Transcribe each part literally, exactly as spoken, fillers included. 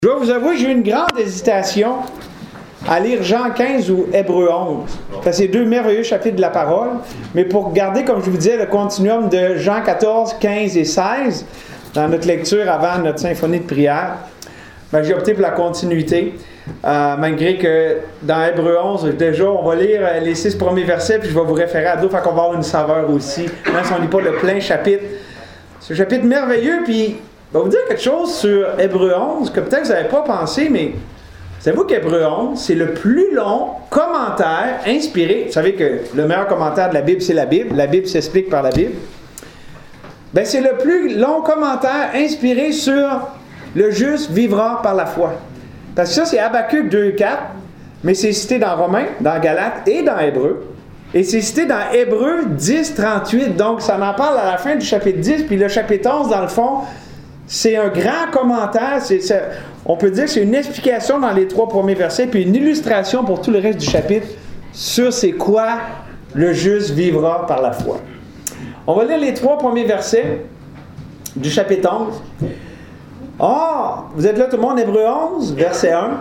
Je dois vous avouer que j'ai eu une grande hésitation à lire Jean quinze ou Hébreux onze. Parce que c'est deux merveilleux chapitres de la parole. Mais pour garder, comme je vous disais, le continuum de Jean quatorze, quinze et seize, dans notre lecture avant notre symphonie de prière, ben, j'ai opté pour la continuité. Euh, malgré que dans Hébreux onze, déjà, on va lire les six premiers versets, puis je vais vous référer à d'autres, fait qu'on va avoir une saveur aussi, même si on ne lit pas le plein chapitre. C'est un chapitre merveilleux, puis je vais vous dire quelque chose sur Hébreux onze, que peut-être vous n'avez pas pensé, mais savez-vous qu'Hébreux onze, c'est le plus long commentaire inspiré. Vous savez que le meilleur commentaire de la Bible, c'est la Bible. La Bible s'explique par la Bible. Ben, c'est le plus long commentaire inspiré sur le juste vivra par la foi. Parce que ça, c'est Habakkuk deux quatre, mais c'est cité dans Romains, dans Galates et dans Hébreux. Et c'est cité dans Hébreux dix trente-huit. Donc, ça en parle à la fin du chapitre dix. Puis le chapitre onze, dans le fond, c'est un grand commentaire. C'est, c'est, on peut dire que c'est une explication dans les trois premiers versets, puis une illustration pour tout le reste du chapitre sur c'est quoi le juste vivra par la foi. On va lire les trois premiers versets du chapitre onze. Or, vous êtes là tout le monde, Hébreux onze, verset un.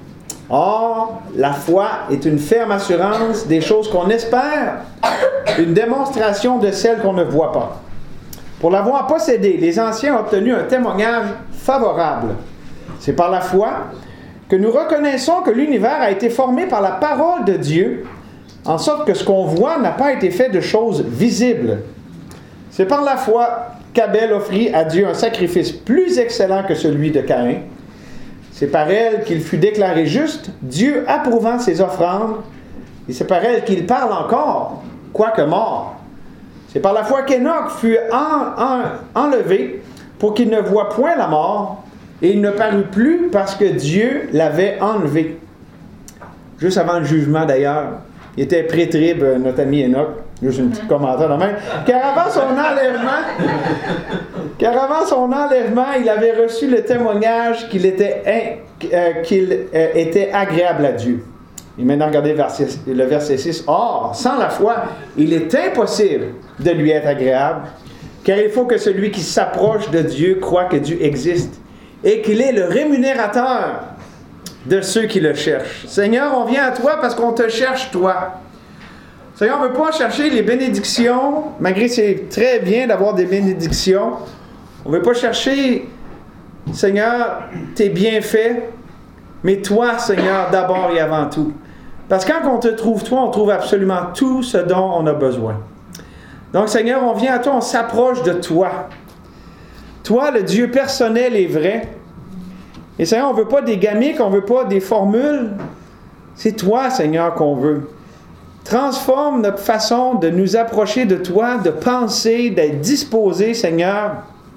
Or, la foi est une ferme assurance des choses qu'on espère, une démonstration de celles qu'on ne voit pas. Pour l'avoir possédé, les anciens ont obtenu un témoignage favorable. C'est par la foi que nous reconnaissons que l'univers a été formé par la parole de Dieu, en sorte que ce qu'on voit n'a pas été fait de choses visibles. C'est par la foi qu'Abel offrit à Dieu un sacrifice plus excellent que celui de Caïn. C'est par elle qu'il fut déclaré juste, Dieu approuvant ses offrandes, et c'est par elle qu'il parle encore, quoique mort. C'est par la foi qu'Enoch fut en, en, enlevé pour qu'il ne voie point la mort, et il ne parut plus parce que Dieu l'avait enlevé. Juste avant le jugement d'ailleurs, il était pré-trib, notre ami Enoch. Juste un petit commentaire de même. Car avant son enlèvement, car avant son enlèvement, il avait reçu le témoignage qu'il était, in, euh, qu'il euh, était agréable à Dieu. Et maintenant, regardez verset, le verset six. Or, sans la foi, il est impossible de lui être agréable, car il faut que celui qui s'approche de Dieu croit que Dieu existe et qu'il est le rémunérateur de ceux qui le cherchent. Seigneur, on vient à toi parce qu'on te cherche, toi. Seigneur, on ne veut pas chercher les bénédictions, malgré que c'est très bien d'avoir des bénédictions. On ne veut pas chercher, Seigneur, tes bienfaits, mais toi, Seigneur, d'abord et avant tout. Parce que quand on te trouve, toi, on trouve absolument tout ce dont on a besoin. Donc, Seigneur, on vient à toi, on s'approche de toi. Toi, le Dieu personnel et vrai. Et Seigneur, on ne veut pas des gamiques, on ne veut pas des formules. C'est toi, Seigneur, qu'on veut. Transforme notre façon de nous approcher de toi, de penser, d'être disposé, Seigneur.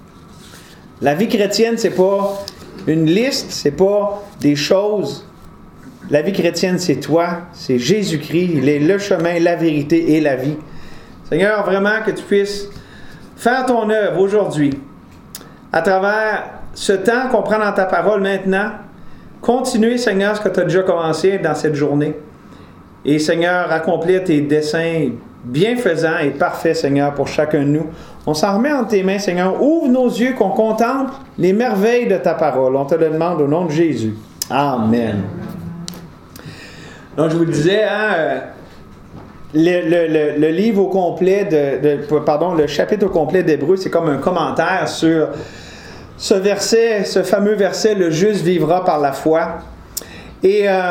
La vie chrétienne, c'est pas une liste, c'est pas des choses. La vie chrétienne, c'est toi, c'est Jésus-Christ. Il est le chemin, la vérité et la vie. Seigneur, vraiment que tu puisses faire ton œuvre aujourd'hui à travers ce temps qu'on prend dans ta parole maintenant. Continuer, Seigneur, ce que tu as déjà commencé dans cette journée. Et Seigneur, accomplir tes desseins bienfaisants et parfaits, Seigneur, pour chacun de nous. On s'en remet entre tes mains, Seigneur. Ouvre nos yeux qu'on contemple les merveilles de ta parole. On te le demande au nom de Jésus. Amen. Donc, je vous le disais, hein, le, le, le, le livre au complet, de, de, pardon, le chapitre au complet d'Hébreux, c'est comme un commentaire sur ce verset, ce fameux verset, le juste vivra par la foi. Et euh,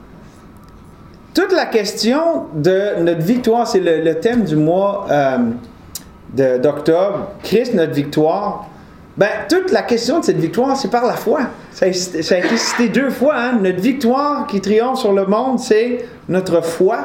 toute la question de notre victoire, c'est le, le thème du mois euh, de, d'octobre, Christ, notre victoire. Ben, toute la question de cette victoire, c'est par la foi. Ça a, ça a été cité deux fois. Hein? Notre victoire qui triomphe sur le monde, c'est notre foi.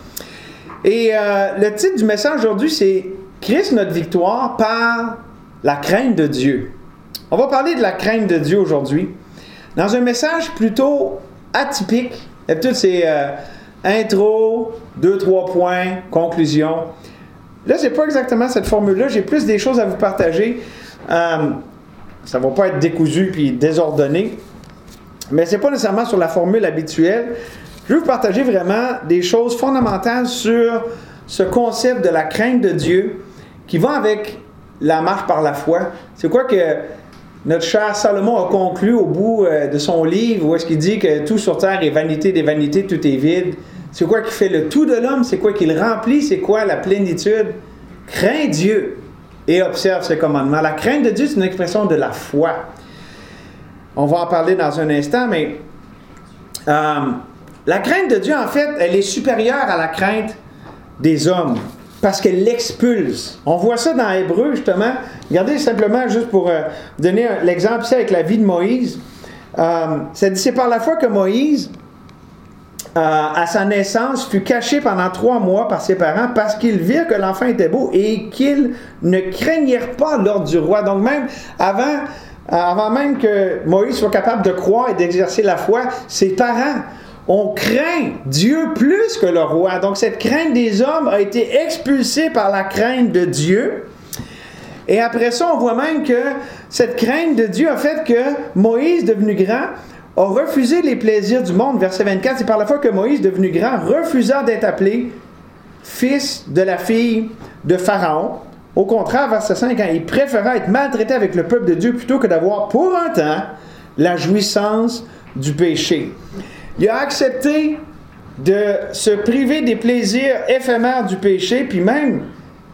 Et euh, le titre du message aujourd'hui, c'est Christ, notre victoire par la crainte de Dieu. On va parler de la crainte de Dieu aujourd'hui. Dans un message plutôt atypique. D'habitude, c'est euh, intro, deux, trois points, conclusion. Là, c'est pas exactement cette formule-là. J'ai plus des choses à vous partager. Euh, ça ne va pas être décousu puis désordonné. Mais ce n'est pas nécessairement sur la formule habituelle. Je veux vous partager vraiment des choses fondamentales sur ce concept de la crainte de Dieu qui va avec la marche par la foi. C'est quoi que notre cher Salomon a conclu au bout euh, de son livre, où est-ce qu'il dit que tout sur terre est vanité des vanités, tout est vide. C'est quoi qui fait le tout de l'homme? C'est quoi qui le remplit? C'est quoi la plénitude? Crains Dieu et observe ses commandements. La crainte de Dieu, c'est une expression de la foi. On va en parler dans un instant, mais euh, la crainte de Dieu, en fait, elle est supérieure à la crainte des hommes, parce qu'elle l'expulse. On voit ça dans Hébreu, justement. Regardez simplement, juste pour euh, donner un, l'exemple ici avec la vie de Moïse. Euh, ça dit, c'est par la foi que Moïse, euh, à sa naissance, fut caché pendant trois mois par ses parents parce qu'ils virent que l'enfant était beau et qu'ils ne craignirent pas l'ordre du roi. Donc même avant, avant même que Moïse soit capable de croire et d'exercer la foi, ses parents on craint Dieu plus que le roi. Donc, cette crainte des hommes a été expulsée par la crainte de Dieu. Et après ça, on voit même que cette crainte de Dieu a fait que Moïse, devenu grand, a refusé les plaisirs du monde. Verset vingt-quatre, c'est par la foi que Moïse, devenu grand, refusa d'être appelé fils de la fille de Pharaon. Au contraire, verset cinq, hein, il préféra être maltraité avec le peuple de Dieu plutôt que d'avoir pour un temps la jouissance du péché. Il a accepté de se priver des plaisirs éphémères du péché, puis même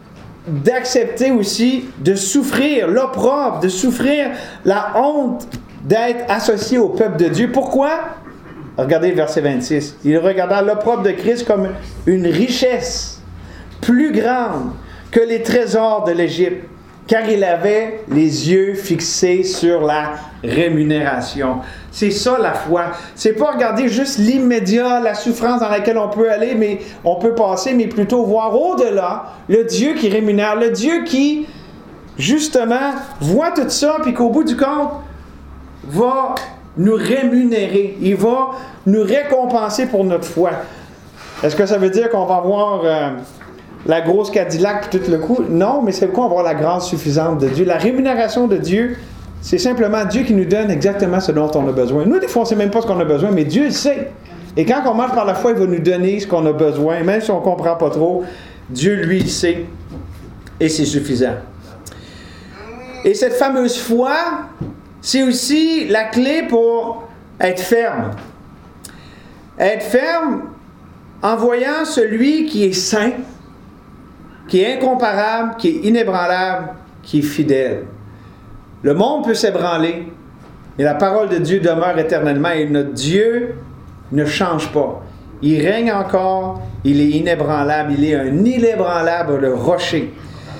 d'accepter aussi de souffrir l'opprobre, de souffrir la honte d'être associé au peuple de Dieu. Pourquoi? Regardez le verset vingt-six. Il regarda l'opprobre de Christ comme une richesse plus grande que les trésors de l'Égypte, car il avait les yeux fixés sur la rémunération. C'est ça la foi. C'est pas regarder juste l'immédiat, la souffrance dans laquelle on peut aller, mais on peut passer, mais plutôt voir au-delà le Dieu qui rémunère, le Dieu qui, justement, voit tout ça, puis qu'au bout du compte, va nous rémunérer. Il va nous récompenser pour notre foi. Est-ce que ça veut dire qu'on va avoir euh, la grosse Cadillac puis tout le coup? Non, mais c'est quoi avoir la grâce suffisante de Dieu? La rémunération de Dieu, c'est simplement Dieu qui nous donne exactement ce dont on a besoin. Nous, des fois, on ne sait même pas ce qu'on a besoin, mais Dieu le sait. Et quand on marche par la foi, il va nous donner ce qu'on a besoin. Même si on ne comprend pas trop, Dieu, lui, il sait. Et c'est suffisant. Et cette fameuse foi, c'est aussi la clé pour être ferme. Être ferme en voyant celui qui est saint, qui est incomparable, qui est inébranlable, qui est fidèle. Le monde peut s'ébranler, mais la parole de Dieu demeure éternellement et notre Dieu ne change pas. Il règne encore, il est inébranlable, il est un inébranlable rocher.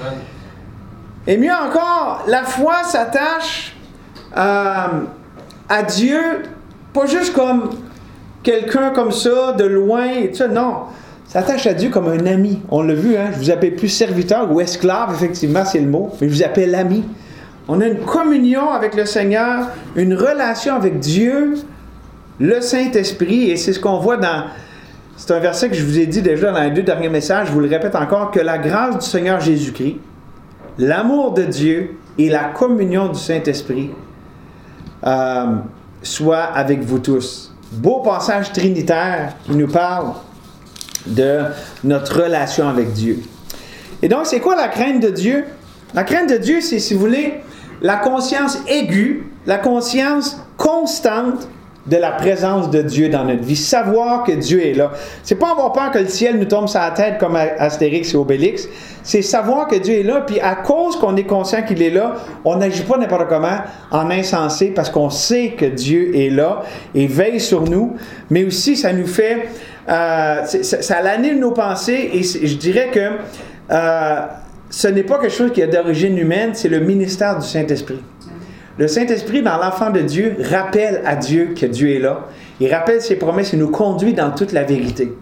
Et mieux encore, la foi s'attache euh, à Dieu, pas juste comme quelqu'un comme ça, de loin, et tout ça, non. S'attache à Dieu comme un ami. On l'a vu, hein? Je vous appelle plus serviteur ou esclave, effectivement, c'est le mot, mais je vous appelle ami. On a une communion avec le Seigneur, une relation avec Dieu, le Saint-Esprit, et c'est ce qu'on voit dans... C'est un verset que je vous ai dit déjà dans les deux derniers messages, je vous le répète encore, que la grâce du Seigneur Jésus-Christ, l'amour de Dieu et la communion du Saint-Esprit euh, soient avec vous tous. Beau passage trinitaire qui nous parle de notre relation avec Dieu. Et donc, c'est quoi la crainte de Dieu? La crainte de Dieu, c'est, si vous voulez, la conscience aiguë, la conscience constante de la présence de Dieu dans notre vie. Savoir que Dieu est là. C'est pas avoir peur que le ciel nous tombe sur la tête comme Astérix et Obélix. C'est savoir que Dieu est là, puis à cause qu'on est conscient qu'il est là, on n'agit pas n'importe comment en insensé parce qu'on sait que Dieu est là et veille sur nous. Mais aussi, ça nous fait... Euh, ça, ça anime nos pensées et je dirais que euh, ce n'est pas quelque chose qui est d'origine humaine, c'est le ministère du Saint-Esprit. Le Saint-Esprit, dans l'enfant de Dieu, rappelle à Dieu que Dieu est là. Il rappelle ses promesses et nous conduit dans toute la vérité.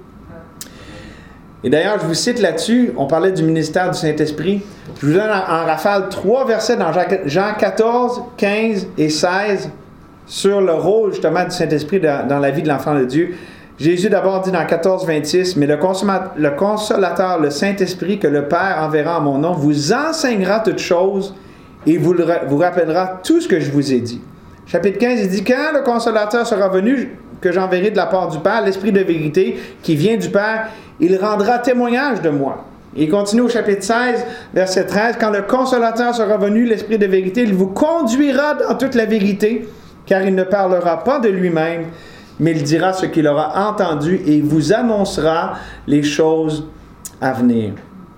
Et d'ailleurs, je vous cite là-dessus, on parlait du ministère du Saint-Esprit. Je vous donne en, en rafale trois versets dans Jean quatorze, quinze et seize sur le rôle justement du Saint-Esprit dans, dans la vie de l'enfant de Dieu. Jésus d'abord dit dans quatorze, vingt-six, « Mais le, le consolateur, le Saint-Esprit que le Père enverra en mon nom, vous enseignera toutes choses et vous, le, vous rappellera tout ce que je vous ai dit. » Chapitre quinze, il dit, « Quand le consolateur sera venu, que j'enverrai de la part du Père, l'Esprit de vérité qui vient du Père, il rendra témoignage de moi. Il continue au chapitre seize, verset treize. « Quand le Consolateur sera venu, l'Esprit de vérité, il vous conduira dans toute la vérité, car il ne parlera pas de lui-même, mais il dira ce qu'il aura entendu et il vous annoncera les choses à venir. »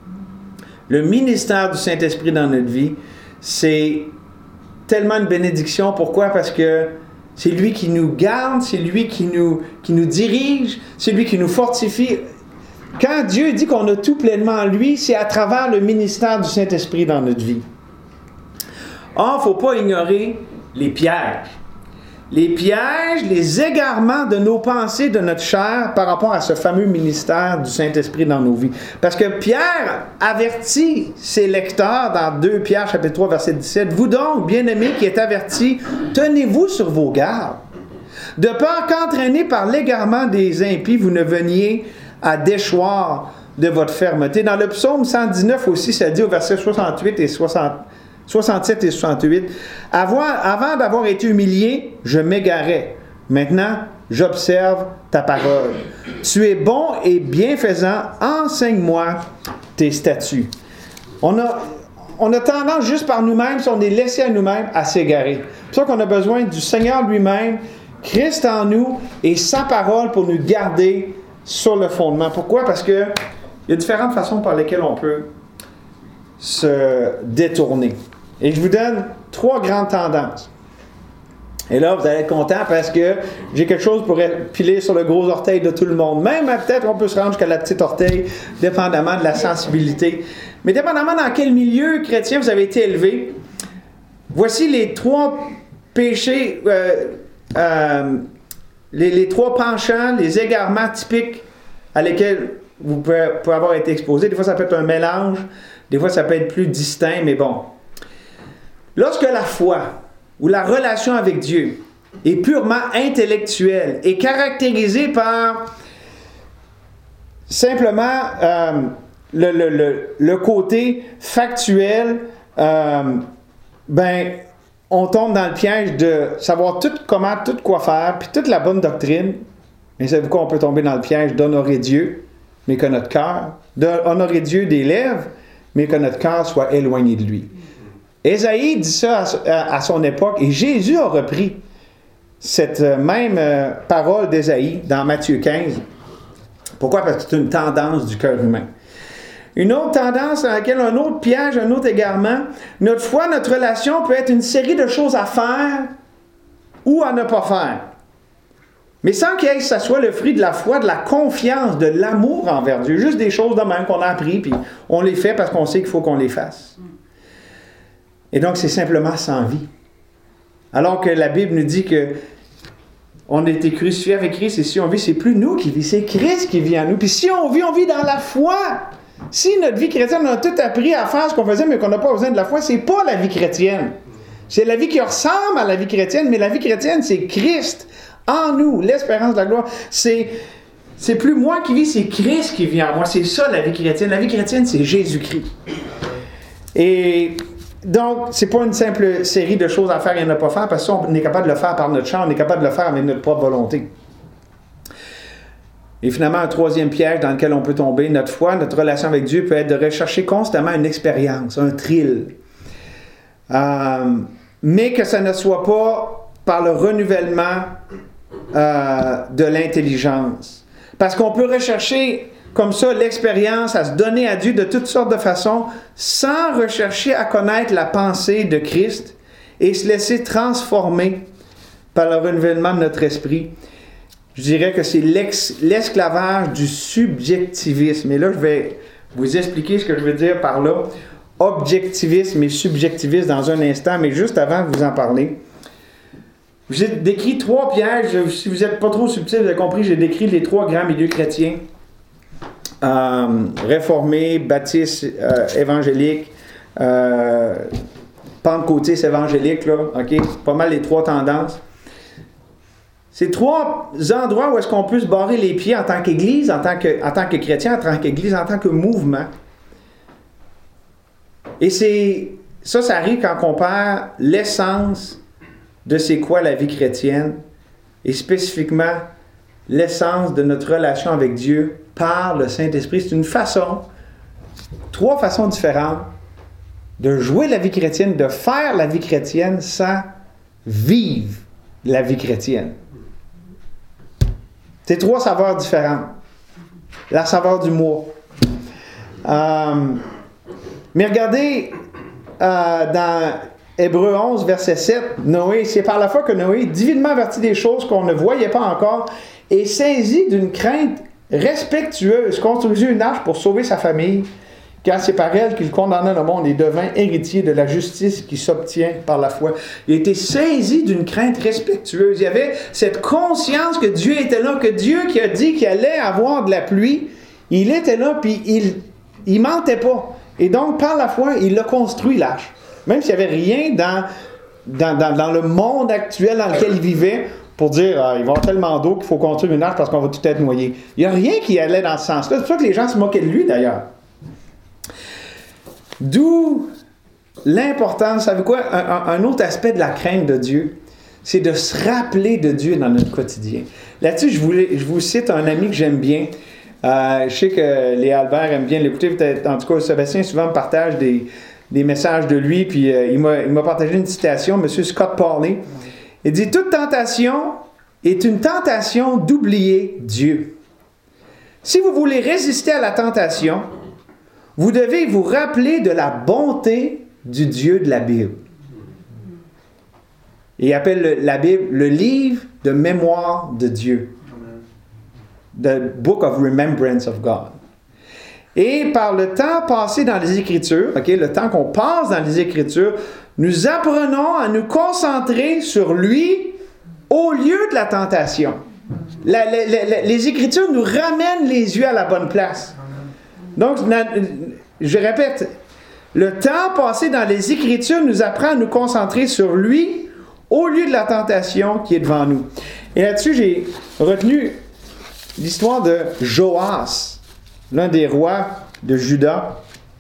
Le ministère du Saint-Esprit dans notre vie, c'est tellement une bénédiction. Pourquoi? Parce que c'est lui qui nous garde, c'est lui qui nous, qui nous dirige, c'est lui qui nous fortifie. Quand Dieu dit qu'on a tout pleinement en lui, c'est à travers le ministère du Saint-Esprit dans notre vie. Or, il ne faut pas ignorer les pièges. Les pièges, les égarements de nos pensées, de notre chair par rapport à ce fameux ministère du Saint-Esprit dans nos vies. Parce que Pierre avertit ses lecteurs dans deux Pierre, chapitre trois, verset dix-sept. « Vous donc, bien-aimés qui êtes avertis, tenez-vous sur vos gardes, de peur qu'entraînés par l'égarement des impies, vous ne veniez à déchoir de votre fermeté. » Dans le psaume cent dix-neuf aussi, ça dit au verset soixante-huit et soixante, soixante-sept et soixante-huit, « Avant, avant d'avoir été humilié, je m'égarais. Maintenant, j'observe ta parole. Tu es bon et bienfaisant, enseigne-moi tes statuts. » On a, on a tendance, juste par nous-mêmes, si on est laissé à nous-mêmes, à s'égarer. C'est pour ça qu'on a besoin du Seigneur lui-même, Christ en nous, et sa parole pour nous garder sur le fondement. Pourquoi? Parce que il y a différentes façons par lesquelles on peut se détourner. Et je vous donne trois grandes tendances. Et là, vous allez être content parce que j'ai quelque chose pour piler sur le gros orteil de tout le monde. Même, peut-être, on peut se rendre jusqu'à la petite orteil, dépendamment de la sensibilité. Mais dépendamment dans quel milieu chrétien vous avez été élevé, voici les trois péchés, euh, euh, les, les trois penchants, les égarements typiques à lesquels vous pouvez, pouvez avoir été exposé. Des fois, ça peut être un mélange. Des fois, ça peut être plus distinct, mais bon. Lorsque la foi ou la relation avec Dieu est purement intellectuelle et caractérisée par simplement euh, le, le, le, le côté factuel, euh, ben, on tombe dans le piège de savoir tout comment, tout quoi faire, puis toute la bonne doctrine. Mais savez-vous quoi? On peut tomber dans le piège d'honorer Dieu, mais que notre cœur, d'honorer Dieu des lèvres, mais que notre cœur soit éloigné de lui. Ésaïe dit ça à, à son époque, et Jésus a repris cette même euh, parole d'Ésaïe dans Matthieu quinze. Pourquoi? Parce que c'est une tendance du cœur humain. Une autre tendance à laquelle un autre piège, un autre égarement, notre foi, notre relation peut être une série de choses à faire ou à ne pas faire. Mais sans qu'il y ait que ça soit le fruit de la foi, de la confiance, de l'amour envers Dieu. Juste des choses de même qu'on a appris, puis on les fait parce qu'on sait qu'il faut qu'on les fasse. Et donc, c'est simplement sans vie. Alors que la Bible nous dit que on a été crucifié avec Christ, et si on vit, c'est plus nous qui vit, c'est Christ qui vit en nous. Puis si on vit, on vit dans la foi. Si notre vie chrétienne, on a tout appris à faire ce qu'on faisait, mais qu'on n'a pas besoin de la foi, c'est pas la vie chrétienne. C'est la vie qui ressemble à la vie chrétienne, mais la vie chrétienne, c'est Christ en nous, l'espérance de la gloire. C'est, c'est plus moi qui vis, c'est Christ qui vit en moi. C'est ça la vie chrétienne. La vie chrétienne, c'est Jésus-Christ. Et donc, c'est pas une simple série de choses à faire et à ne pas faire, parce qu'on est capable de le faire par notre champ, on est capable de le faire avec notre propre volonté. Et finalement, un troisième piège dans lequel on peut tomber, notre foi, notre relation avec Dieu peut être de rechercher constamment une expérience, un thrill. Euh, mais que ça ne soit pas par le renouvellement euh, de l'intelligence. Parce qu'on peut rechercher comme ça l'expérience à se donner à Dieu de toutes sortes de façons sans rechercher à connaître la pensée de Christ et se laisser transformer par le renouvellement de notre esprit. Je dirais que c'est l'ex, l'esclavage du subjectivisme. Et là, je vais vous expliquer ce que je veux dire par là. Objectivisme et subjectivisme dans un instant, mais juste avant de vous en parler. J'ai décrit trois pièges. Si vous n'êtes pas trop subtil, vous avez compris, j'ai décrit les trois grands milieux chrétiens. Euh, réformés, baptistes, euh, évangéliques, euh, pentecôtistes évangéliques, là, ok? Pas mal les trois tendances. C'est trois endroits où est-ce qu'on peut se barrer les pieds en tant qu'Église, en tant que, en tant que chrétien, en tant qu'Église, en tant que mouvement. Et c'est ça, ça arrive quand on perd l'essence de c'est quoi la vie chrétienne, et spécifiquement l'essence de notre relation avec Dieu par le Saint-Esprit. C'est une façon trois façons différentes de jouer la vie chrétienne, de faire la vie chrétienne sans vivre la vie chrétienne. C'est trois saveurs différentes. La saveur du mois. Euh, mais regardez, euh, dans Hébreux onze, verset sept, Noé, c'est par la foi que Noé, divinement averti des choses qu'on ne voyait pas encore, et saisi d'une crainte respectueuse, construisit une arche pour sauver sa famille, car c'est par elle qu'il condamna le monde et devint héritier de la justice qui s'obtient par la foi. Il a été saisi d'une crainte respectueuse. Il y avait cette conscience que Dieu était là, que Dieu qui a dit qu'il allait avoir de la pluie, il était là, puis il ne mentait pas. Et donc, par la foi, il a construit l'arche. Même s'il n'y avait rien dans, dans, dans, dans le monde actuel dans lequel il vivait, pour dire ah, il va y avoir tellement d'eau qu'il faut construire une arche parce qu'on va tout être noyé. Il n'y a rien qui allait dans ce sens-là. C'est pour ça que les gens se moquaient de lui, d'ailleurs. D'où l'importance, savez quoi, un, un autre aspect de la crainte de Dieu, c'est de se rappeler de Dieu dans notre quotidien. Là-dessus, je, voulais, je vous cite un ami que j'aime bien. Euh, je sais que Léa Albert aime bien l'écouter. Peut-être, en tout cas, Sébastien souvent me partage des, des messages de lui. Puis euh, il, m'a, il m'a partagé une citation, M. Scott Pauley. Il dit « Toute tentation est une tentation d'oublier Dieu. Si vous voulez résister à la tentation, vous devez vous rappeler de la bonté du Dieu de la Bible. » Et il appelle la Bible le livre de mémoire de Dieu. The Book of Remembrance of God. Et par le temps passé dans les Écritures, okay, le temps qu'on passe dans les Écritures, nous apprenons à nous concentrer sur lui au lieu de la tentation. La, la, la, les Écritures nous ramènent les yeux à la bonne place. Donc, je répète, le temps passé dans les Écritures nous apprend à nous concentrer sur lui au lieu de la tentation qui est devant nous. Et là-dessus, j'ai retenu l'histoire de Joas, l'un des rois de Juda,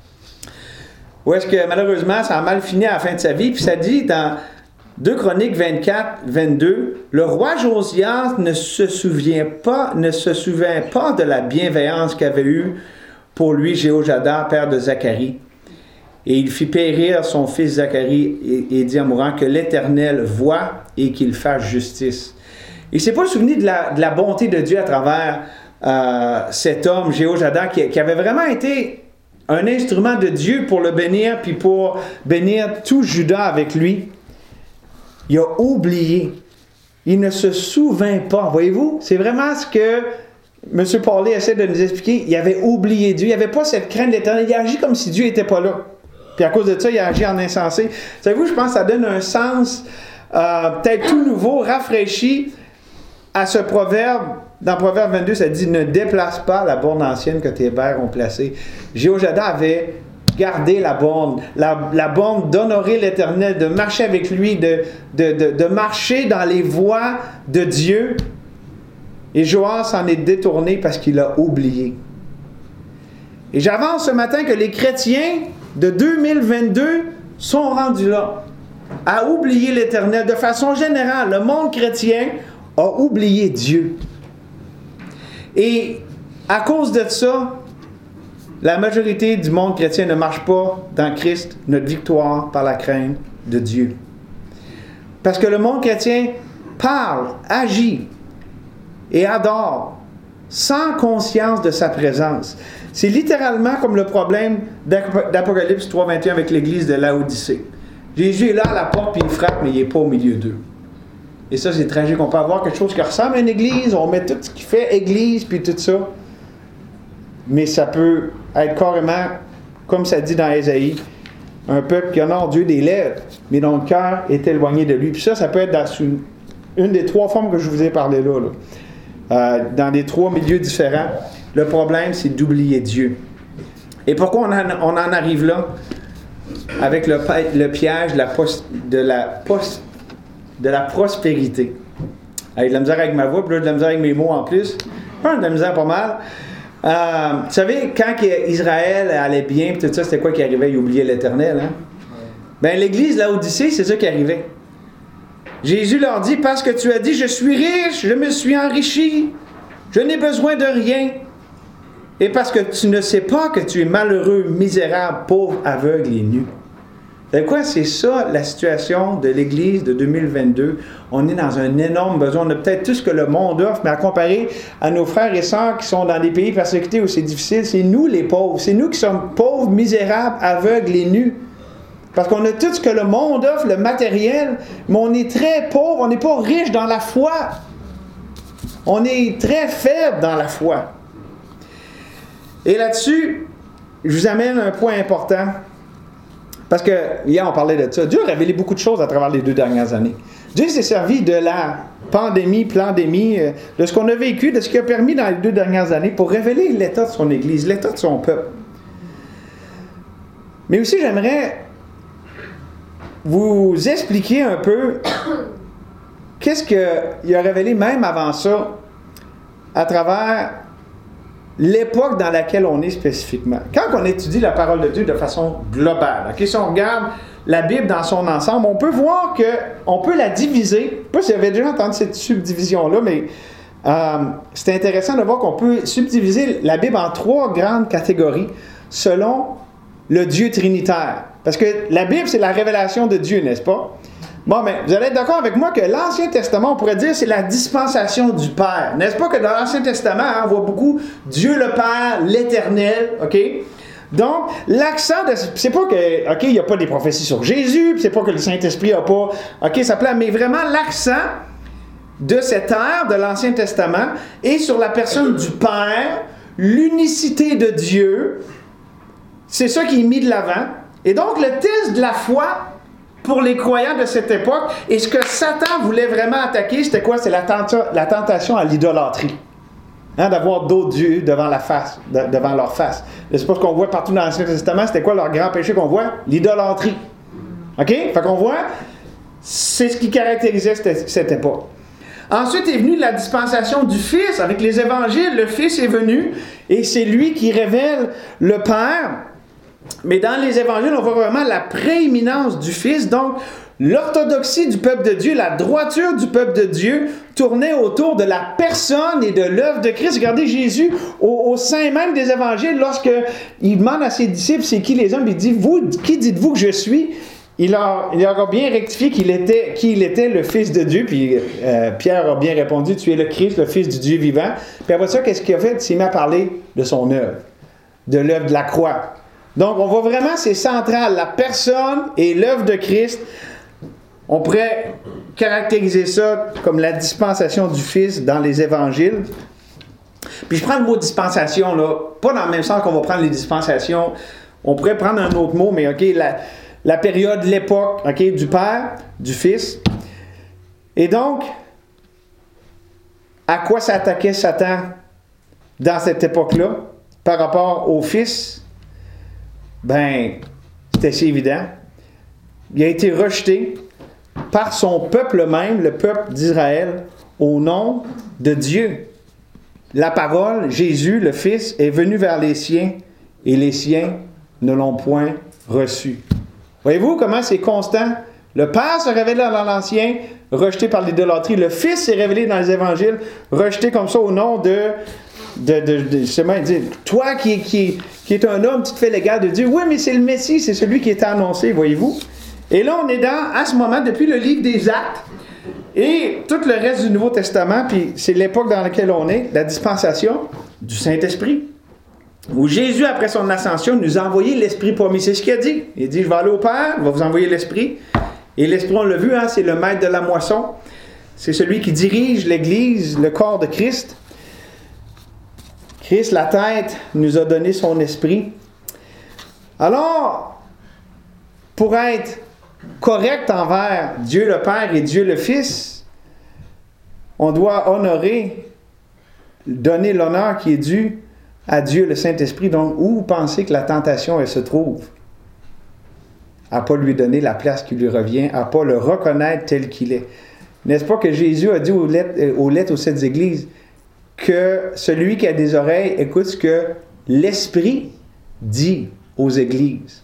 où est-ce que malheureusement ça a mal fini à la fin de sa vie, puis ça dit dans deux Chroniques vingt-quatre vingt-deux, le roi Josias ne se souvient pas, ne se souvient pas de la bienveillance qu'avait eue pour lui Jéhoiada, père de Zacharie. Et il fit périr son fils Zacharie et, et dit en mourant que l'Éternel voit et qu'il fasse justice. Il ne s'est pas souvenu de la, de la bonté de Dieu à travers euh, cet homme, Jéhoiada, qui, qui avait vraiment été un instrument de Dieu pour le bénir, puis pour bénir tout Juda avec lui. Il a oublié. Il ne se souvint pas. Voyez-vous? C'est vraiment ce que M. Pauley essaie de nous expliquer. Il avait oublié Dieu. Il n'y avait pas cette crainte de l'Éternel. Il agit comme si Dieu n'était pas là. Puis à cause de ça, il a agi en insensé. Savez-vous, je pense que ça donne un sens euh, peut-être tout nouveau, rafraîchi à ce proverbe. Dans Proverbe vingt-deux, ça dit « Ne déplace pas la borne ancienne que tes pères ont placée. » Jéhoiada avait gardé la borne, la, la borne d'honorer l'Éternel, de marcher avec lui, de, de, de, de marcher dans les voies de Dieu. Et Joas s'en est détourné parce qu'il a oublié. Et j'avance ce matin que les chrétiens de deux mille vingt-deux sont rendus là, à oublier l'Éternel. De façon générale, le monde chrétien a oublié Dieu. Et à cause de ça, la majorité du monde chrétien ne marche pas dans Christ, notre victoire par la crainte de Dieu. Parce que le monde chrétien parle, agit et adore sans conscience de sa présence. C'est littéralement comme le problème d'Apocalypse trois vingt et un avec l'église de Laodicée. Jésus est là à la porte puis il frappe, mais il n'est pas au milieu d'eux. Et ça, c'est tragique. On peut avoir quelque chose qui ressemble à une église, on met tout ce qui fait église, puis tout ça. Mais ça peut être carrément, comme ça dit dans Ésaïe, un peuple qui honore Dieu des lèvres, mais dont le cœur est éloigné de lui. Puis ça, ça peut être dans une, une des trois formes que je vous ai parlé là. là. Euh, dans les trois milieux différents. Le problème, c'est d'oublier Dieu. Et pourquoi on en, on en arrive là? Avec le, le piège de la, post, de la post, de la prospérité. Avec de la misère avec ma voix, puis là, de la misère avec mes mots en plus. Hein, de la misère pas mal. Euh, vous savez, quand Israël allait bien, puis tout ça, c'était quoi qui arrivait? Il oubliait l'Éternel. Hein? Bien, l'église Laodicée, c'est ça qui arrivait. Jésus leur dit, parce que tu as dit, je suis riche, je me suis enrichi, je n'ai besoin de rien. et parce que tu ne sais pas que tu es malheureux, misérable, pauvre, aveugle et nu. Vous savez quoi? C'est ça la situation de l'Église de deux mille vingt-deux. On est dans un énorme besoin. On a peut-être tout ce que le monde offre, mais à comparer à nos frères et sœurs qui sont dans des pays persécutés où c'est difficile, c'est nous les pauvres. C'est nous qui sommes pauvres, misérables, aveugles et nus. Parce qu'on a tout ce que le monde offre, le matériel, mais on est très pauvre, on n'est pas riche dans la foi. On est très faible dans la foi. Et là-dessus, je vous amène un point important. Parce que, hier, on parlait de ça. Dieu a révélé beaucoup de choses à travers les deux dernières années. Dieu s'est servi de la pandémie, pandémie, de ce qu'on a vécu, de ce qu'il a permis dans les deux dernières années pour révéler l'état de son Église, l'état de son peuple. Mais aussi, j'aimerais vous expliquer un peu qu'est-ce qu'il a révélé même avant ça à travers l'époque dans laquelle on est spécifiquement. Quand on étudie la parole de Dieu de façon globale, okay, si on regarde la Bible dans son ensemble, on peut voir qu'on peut la diviser. Je ne sais pas si vous avez déjà entendu cette subdivision-là, mais euh, c'est intéressant de voir qu'on peut subdiviser la Bible en trois grandes catégories selon le Dieu trinitaire. Parce que la Bible, c'est la révélation de Dieu, n'est-ce pas? Bon, mais vous allez être d'accord avec moi que l'Ancien Testament, on pourrait dire, c'est la dispensation du Père. N'est-ce pas que dans l'Ancien Testament, hein, on voit beaucoup Dieu le Père, l'Éternel, OK? Donc, l'accent de... C'est pas que, OK, il n'y a pas des prophéties sur Jésus, puis c'est pas que le Saint-Esprit n'a pas... OK, ça plaît, mais vraiment l'accent de cette ère de l'Ancien Testament est sur la personne du Père, l'unicité de Dieu. C'est ça qui est mis de l'avant. Et donc, le test de la foi pour les croyants de cette époque, et ce que Satan voulait vraiment attaquer, c'était quoi? C'est la, tenta- la tentation à l'idolâtrie. Hein, d'avoir d'autres dieux devant, la face, de, devant leur face. C'est pas ce qu'on voit partout dans l'Ancien Testament. C'était quoi leur grand péché qu'on voit? L'idolâtrie. OK? Fait qu'on voit, c'est ce qui caractérisait cette, cette époque. Ensuite est venue la dispensation du Fils. Avec les évangiles, le Fils est venu, et c'est lui qui révèle le Père. Mais dans les évangiles, on voit vraiment la prééminence du Fils. Donc, l'orthodoxie du peuple de Dieu, la droiture du peuple de Dieu tournait autour de la personne et de l'œuvre de Christ. Regardez Jésus au, au sein même des évangiles, lorsqu'il demande à ses disciples c'est qui les hommes, il dit, vous, qui dites-vous que je suis? Il a, il aura bien rectifié qu'il était, qu'il était le Fils de Dieu. Puis euh, Pierre a bien répondu, tu es le Christ, le Fils du Dieu vivant. Puis après ça, qu'est-ce qu'il a fait? Il s'est mis à parler de son œuvre, de l'œuvre de la croix. Donc, on voit vraiment, c'est central, la personne et l'œuvre de Christ. On pourrait caractériser ça comme la dispensation du Fils dans les évangiles. Puis je prends le mot dispensation, là, pas dans le même sens qu'on va prendre les dispensations. On pourrait prendre un autre mot, mais OK, la, la période, l'époque, OK, du Père, du Fils. Et donc, à quoi s'attaquait Satan dans cette époque-là par rapport au Fils? Ben, c'est assez évident. Il a été rejeté par son peuple même, le peuple d'Israël, au nom de Dieu. La parole, Jésus, le Fils, est venu vers les siens, et les siens ne l'ont point reçu. Voyez-vous comment c'est constant? Le Père se révèle dans l'Ancien, rejeté par l'idolâtrie. Le Fils s'est révélé dans les Évangiles, rejeté comme ça au nom de... De, de, de, justement, il dit, toi qui, qui, qui es un homme, tu te fais l'égal de Dieu. Oui, mais c'est le Messie, c'est celui qui est annoncé, voyez-vous. Et là, on est dans, à ce moment, depuis le livre des Actes, et tout le reste du Nouveau Testament, puis c'est l'époque dans laquelle on est, la dispensation du Saint-Esprit, où Jésus, après son ascension, nous a envoyé l'Esprit promis. C'est ce qu'il a dit. Il dit, je vais aller au Père, je vais vous envoyer l'Esprit. Et l'Esprit, on l'a vu, hein, c'est le maître de la moisson. C'est celui qui dirige l'Église, le corps de Christ. Christ, la tête, nous a donné son esprit. Alors, pour être correct envers Dieu le Père et Dieu le Fils, on doit honorer, donner l'honneur qui est dû à Dieu le Saint-Esprit. Donc, où vous pensez que la tentation, elle se trouve? À ne pas lui donner la place qui lui revient, à ne pas le reconnaître tel qu'il est. N'est-ce pas que Jésus a dit aux lettres, aux lettres aux sept églises que celui qui a des oreilles écoute ce que l'Esprit dit aux églises.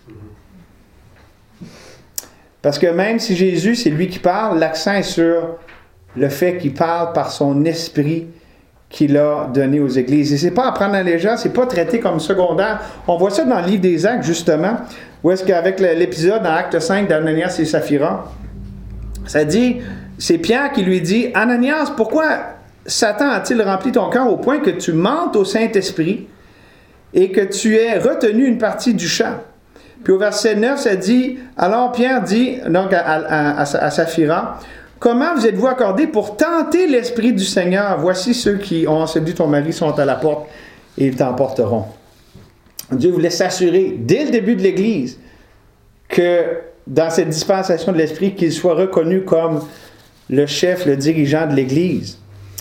Parce que même si Jésus, c'est lui qui parle, l'accent est sur le fait qu'il parle par son esprit qu'il a donné aux églises. Et c'est pas à prendre à la légère, c'est pas traité comme secondaire. On voit ça dans le livre des Actes, justement, où est-ce qu'avec l'épisode dans Acte cinq d'Ananias et Saphira, ça dit, c'est Pierre qui lui dit, « Ananias, pourquoi Satan a-t-il rempli ton cœur au point que tu mentes au Saint-Esprit et que tu aies retenu une partie du champ? » Puis au verset neuf, ça dit, « Alors Pierre dit donc à, à, à, à Saphira, « Comment vous êtes-vous accordés pour tenter l'Esprit du Seigneur? Voici ceux qui ont séduit ton mari sont à la porte et ils t'emporteront. » Dieu voulait s'assurer, dès le début de l'Église, que dans cette dispensation de l'Esprit, qu'il soit reconnu comme le chef, le dirigeant de l'Église.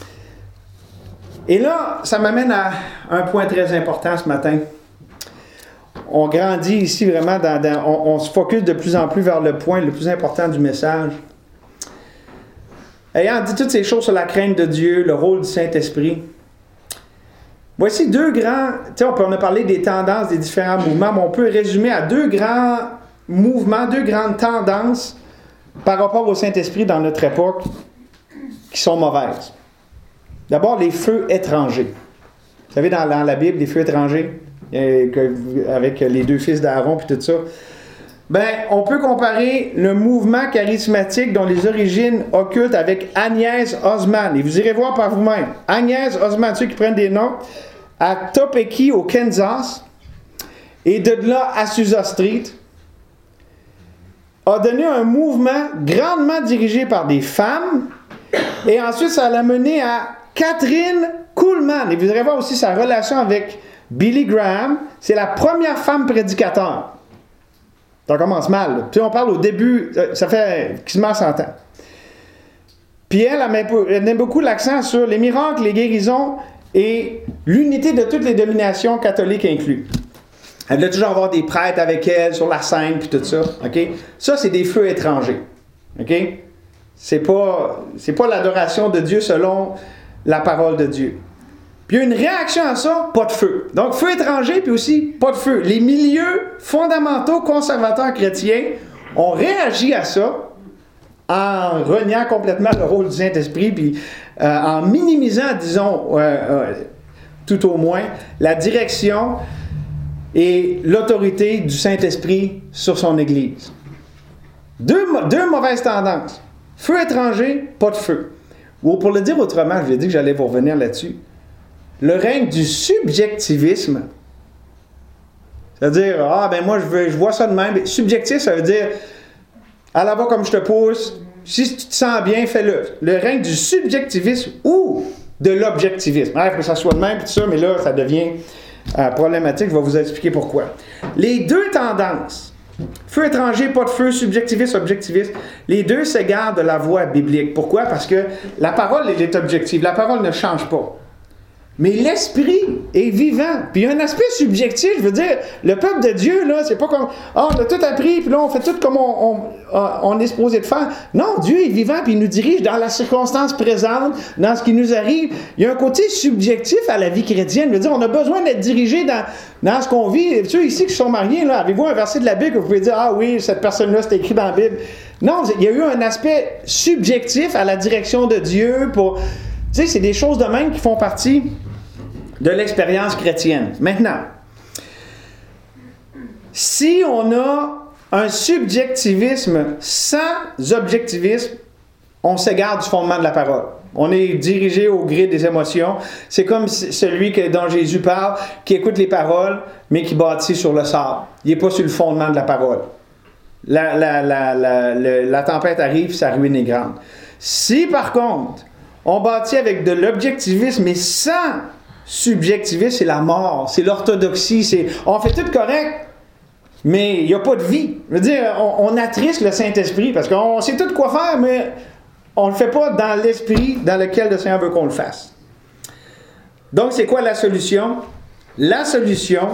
Et là, ça m'amène à un point très important ce matin. On grandit ici vraiment, dans, dans, on, on se focus de plus en plus vers le point le plus important du message. Ayant dit toutes ces choses sur la crainte de Dieu, le rôle du Saint-Esprit, voici deux grands, tu sais, on, peut, on a parlé des tendances des différents mouvements, mais on peut résumer à deux grands mouvements, deux grandes tendances par rapport au Saint-Esprit dans notre époque qui sont mauvaises. D'abord, les feux étrangers. Vous savez, dans, dans la Bible, les feux étrangers, euh, que, avec les deux fils d'Aaron et tout ça. Ben, on peut comparer le mouvement charismatique dont les origines occultes avec Agnès Osman. Et vous irez voir par vous-même. Agnès Osman, ceux qui prennent des noms, à Topeki, au Kansas, et de là à Azusa Street, a donné un mouvement grandement dirigé par des femmes. Et ensuite, ça l'a mené à Catherine Kuhlman. Et vous irez voir aussi sa relation avec Billy Graham. C'est la première femme prédicateur. Ça commence mal. Puis on parle au début, ça fait quasiment cent ans. Puis elle, elle met, elle met beaucoup l'accent sur les miracles, les guérisons et l'unité de toutes les dominations catholiques inclus. Elle doit toujours avoir des prêtres avec elle sur la scène puis tout ça. Okay? Ça, c'est des feux étrangers. OK? C'est pas, c'est pas l'adoration de Dieu selon la parole de Dieu. Puis il y a une réaction à ça, pas de feu. Donc, feu étranger, puis aussi pas de feu. Les milieux fondamentaux conservateurs chrétiens ont réagi à ça en reniant complètement le rôle du Saint-Esprit, puis euh, en minimisant, disons, euh, euh, tout au moins, la direction et l'autorité du Saint-Esprit sur son Église. Deux, deux mauvaises tendances. Feu étranger, pas de feu. Ou pour le dire autrement, je vais dire que j'allais vous revenir là-dessus. Le règne du subjectivisme. C'est-à-dire, ah ben moi je, veux, je vois ça de même. Subjectif, ça veut dire, à la bas comme je te pousse, si tu te sens bien, fais-le. Le règne du subjectivisme ou de l'objectivisme. Il faut que ça soit de même, tout ça, mais là, ça devient euh, problématique. Je vais vous expliquer pourquoi. Les deux tendances, feu étranger, pas de feu, subjectiviste, objectiviste, les deux s'égarent de la voie biblique. Pourquoi? Parce que la parole, elle est objective. La parole ne change pas. Mais l'esprit est vivant. Puis il y a un aspect subjectif, je veux dire, le peuple de Dieu, là, c'est pas comme, ah, on a tout appris, puis là, on fait tout comme on, on, on est supposé de faire. Non, Dieu est vivant, puis il nous dirige dans la circonstance présente, dans ce qui nous arrive. Il y a un côté subjectif à la vie chrétienne. Je veux dire, on a besoin d'être dirigé dans, dans ce qu'on vit. Ceux ici qui sont mariés, là, avez-vous un verset de la Bible que vous pouvez dire, ah oui, cette personne-là, c'est écrit dans la Bible. Non, il y a eu un aspect subjectif à la direction de Dieu pour... Tu sais, c'est des choses de même qui font partie de l'expérience chrétienne. Maintenant, si on a un subjectivisme sans objectivisme, on s'égare du fondement de la parole. On est dirigé au gré des émotions. C'est comme celui que, dont Jésus parle, qui écoute les paroles, mais qui bâtit sur le sable. Il n'est pas sur le fondement de la parole. La, la, la, la, la, la tempête arrive, sa ruine est grande. Si, par contre, on bâtit avec de l'objectivisme, mais sans subjectivisme, c'est la mort, c'est l'orthodoxie, c'est on fait tout correct, mais il n'y a pas de vie. Je veux dire, on, on attriste le Saint-Esprit parce qu'on sait tout quoi faire, mais on ne le fait pas dans l'esprit dans lequel le Seigneur veut qu'on le fasse. Donc, c'est quoi la solution? La solution,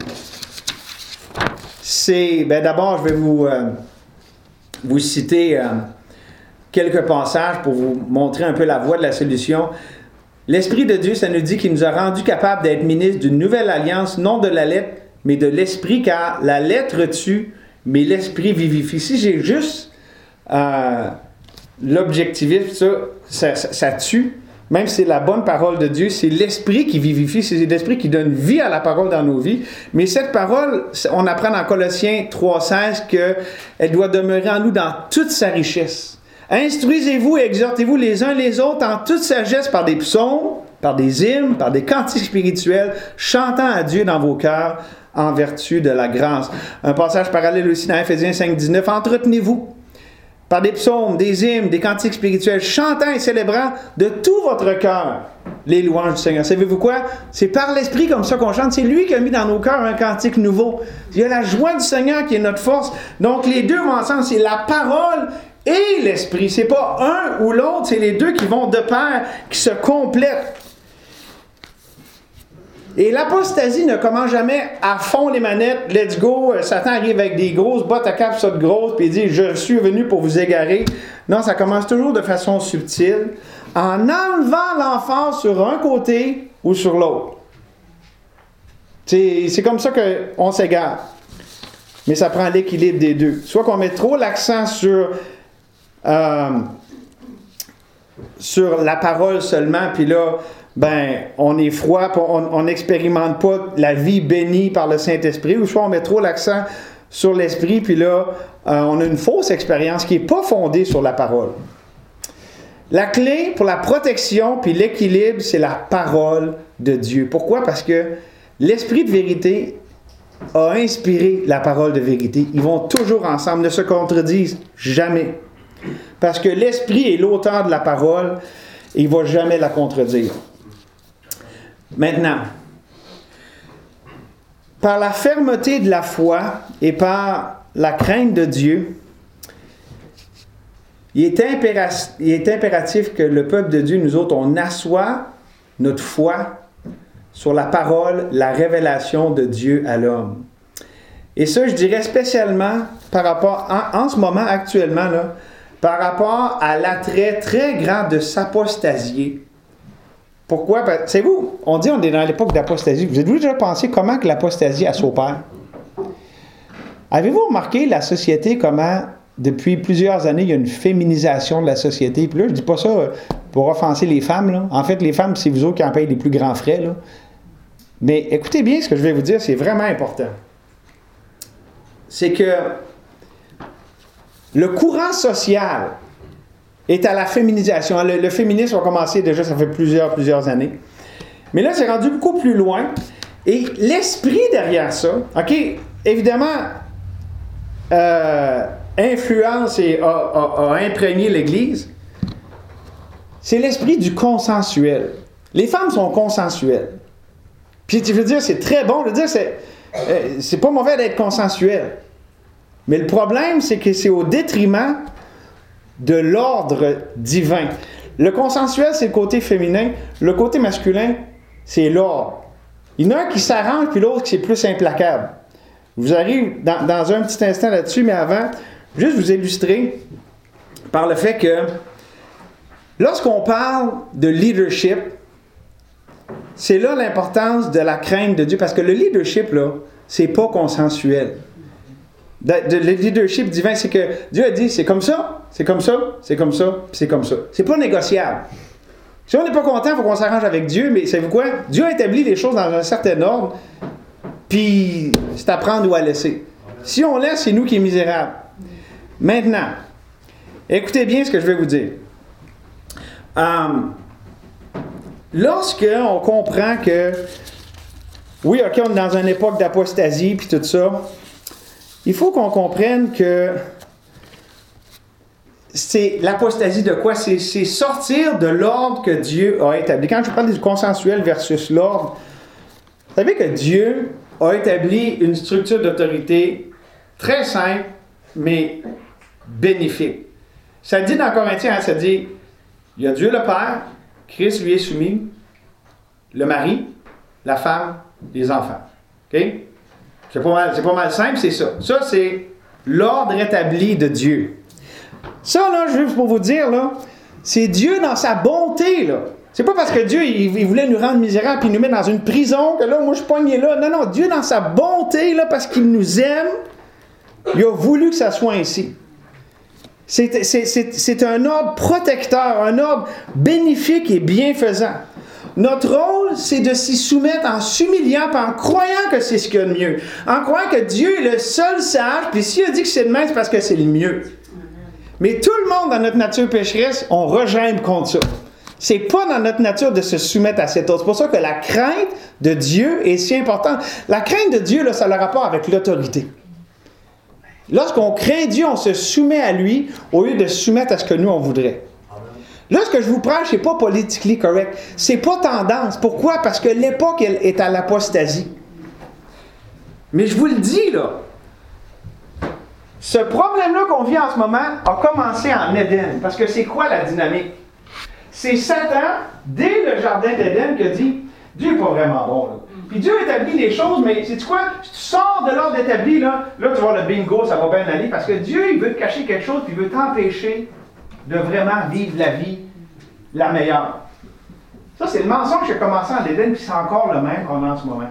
c'est, ben d'abord, je vais vous, euh, vous citer euh, quelques passages pour vous montrer un peu la voie de la solution. L'Esprit de Dieu, ça nous dit qu'il nous a rendus capables d'être ministres d'une nouvelle alliance, non de la lettre, mais de l'Esprit, car la lettre tue, mais l'Esprit vivifie. Si j'ai juste euh, l'objectivisme, ça, ça, ça, ça tue, même si c'est la bonne parole de Dieu, c'est l'Esprit qui vivifie, c'est l'Esprit qui donne vie à la parole dans nos vies. Mais cette parole, on apprend dans Colossiens trois seize qu'elle doit demeurer en nous dans toute sa richesse. Instruisez-vous et exhortez-vous les uns les autres en toute sagesse par des psaumes, par des hymnes, par des cantiques spirituels, chantant à Dieu dans vos cœurs en vertu de la grâce. Un passage parallèle aussi dans Éphésiens cinq dix-neuf. Entretenez-vous par des psaumes, des hymnes, des cantiques spirituels, chantant et célébrant de tout votre cœur les louanges du Seigneur. Savez-vous quoi? C'est par l'Esprit comme ça qu'on chante. C'est lui qui a mis dans nos cœurs un cantique nouveau. Il y a la joie du Seigneur qui est notre force. Donc les deux vont ensemble. C'est la parole et l'Esprit. C'est pas un ou l'autre. C'est les deux qui vont de pair, qui se complètent. Et l'apostasie ne commence jamais à fond les manettes. Let's go. Satan arrive avec des grosses bottes à cap sur de grosses, puis il dit, je suis venu pour vous égarer. Non, ça commence toujours de façon subtile, en enlevant l'enfant sur un côté ou sur l'autre. C'est, c'est comme ça qu'on s'égare. Mais ça prend l'équilibre des deux. Soit qu'on met trop l'accent sur, euh, sur la parole seulement, puis là, ben, on est froid, on n'expérimente pas la vie bénie par le Saint-Esprit, ou soit on met trop l'accent sur l'Esprit, puis là, euh, on a une fausse expérience qui n'est pas fondée sur la parole. La clé pour la protection puis l'équilibre, c'est la parole de Dieu. Pourquoi? Parce que l'Esprit de vérité a inspiré la parole de vérité. Ils vont toujours ensemble, ne se contredisent jamais. Parce que l'Esprit est l'auteur de la parole, et il ne va jamais la contredire. Maintenant, par la fermeté de la foi et par la crainte de Dieu, il est, impératif, il est impératif que le peuple de Dieu, nous autres, on assoie notre foi sur la parole, la révélation de Dieu à l'homme. Et ça, je dirais spécialement par rapport, en, en ce moment actuellement, là, par rapport à l'attrait très grand de s'apostasier. Pourquoi? Savez-vous, on dit qu'on est dans l'époque d'apostasie. Vous avez-vous déjà pensé comment que l'apostasie a s'opère? Avez-vous remarqué la société, comment, depuis plusieurs années, il y a une féminisation de la société? Puis là, je ne dis pas ça pour offenser les femmes, là. En fait, les femmes, c'est vous autres qui en payent les plus grands frais, là. Mais écoutez bien ce que je vais vous dire, c'est vraiment important. C'est que le courant social est à la féminisation. Le, le féminisme a commencé déjà, ça fait plusieurs, plusieurs années. Mais là, c'est rendu beaucoup plus loin. Et l'esprit derrière ça, OK, évidemment, euh, influence et a, a, a imprégné l'Église, c'est l'esprit du consensuel. Les femmes sont consensuelles. Puis, tu veux dire, c'est très bon. Je veux dire, c'est, euh, c'est pas mauvais d'être consensuel. Mais le problème, c'est que c'est au détriment de l'ordre divin. Le consensuel, c'est le côté féminin. Le côté masculin, c'est l'ordre. Il y en a un qui s'arrange, puis l'autre qui est plus implacable. Je vous arrive dans, dans un petit instant là-dessus, mais avant, juste vous illustrer par le fait que lorsqu'on parle de leadership, c'est là l'importance de la crainte de Dieu, parce que le leadership, là, c'est pas consensuel. De, de, le leadership divin, c'est que Dieu a dit, c'est comme ça, c'est comme ça, c'est comme ça, puis c'est comme ça. C'est pas négociable. Si on n'est pas content, il faut qu'on s'arrange avec Dieu, mais savez-vous quoi? Dieu a établi les choses dans un certain ordre, puis c'est à prendre ou à laisser. Si on laisse, c'est nous qui est misérable. Maintenant, écoutez bien ce que je vais vous dire. Um, lorsque on comprend que, oui, OK, on est dans une époque d'apostasie, puis tout ça, il faut qu'on comprenne que c'est l'apostasie de quoi? C'est, c'est sortir de l'ordre que Dieu a établi. Quand je parle du consensuel versus l'ordre, vous savez que Dieu a établi une structure d'autorité très simple, mais bénéfique. Ça dit dans Corinthiens, hein, ça dit, il y a Dieu le Père, Christ lui est soumis, le mari, la femme, les enfants. OK? C'est pas mal, c'est pas mal simple, c'est ça. Ça, c'est l'ordre établi de Dieu. Ça, là, juste pour vous dire, là, c'est Dieu dans sa bonté, là. C'est pas parce que Dieu, il, il voulait nous rendre misérables et nous mettre dans une prison que là, moi, je suis pogné là. Non, non, Dieu, dans sa bonté, là, parce qu'il nous aime, il a voulu que ça soit ainsi. C'est, c'est, c'est, c'est un ordre protecteur, un ordre bénéfique et bienfaisant. Notre rôle, c'est de s'y soumettre en s'humiliant, puis en croyant que c'est ce qu'il y a de mieux. En croyant que Dieu est le seul sage, puis s'il a dit que c'est le même, c'est parce que c'est le mieux. Mais tout le monde dans notre nature pécheresse, on regimbe contre ça. C'est pas dans notre nature de se soumettre à cet autre. C'est pour ça que la crainte de Dieu est si importante. La crainte de Dieu, là, ça a le rapport avec l'autorité. Lorsqu'on craint Dieu, on se soumet à lui au lieu de se soumettre à ce que nous, on voudrait. Là, ce que je vous prêche, c'est pas politiquement correct. C'est pas tendance. Pourquoi? Parce que l'époque, elle est à l'apostasie. Mais je vous le dis, là, ce problème-là qu'on vit en ce moment a commencé en Éden. Parce que c'est quoi la dynamique? C'est Satan, dès le jardin d'Éden, qui a dit, Dieu n'est pas vraiment bon, là. Puis Dieu établit les choses, mais sais-tu quoi? Si tu sors de l'ordre établi, là, là, tu vois le bingo, ça va bien aller, parce que Dieu, il veut te cacher quelque chose, puis il veut t'empêcher de vraiment vivre la vie la meilleure. Ça, c'est le mensonge qui a commencé en Éden, puis c'est encore le même qu'on a en ce moment.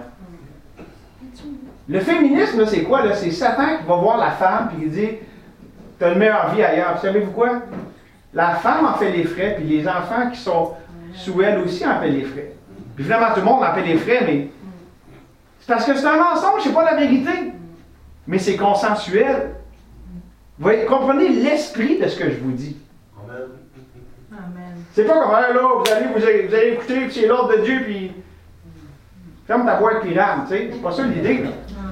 Le féminisme, là, c'est quoi? Là? C'est Satan qui va voir la femme, puis il dit, tu as une meilleure vie ailleurs. Puis savez-vous quoi? La femme en fait les frais, puis les enfants qui sont sous elle aussi en fait les frais. Puis finalement, tout le monde en fait les frais, mais c'est parce que c'est un mensonge, c'est pas la vérité. Mais c'est consensuel. Vous voyez, comprenez l'esprit de ce que je vous dis. Amen. Amen. C'est pas comme, hey, là, vous allez, vous allez, vous allez écouter, puis c'est l'ordre de Dieu, puis ferme ta boîte puis rame, tu sais. C'est pas ça l'idée, là.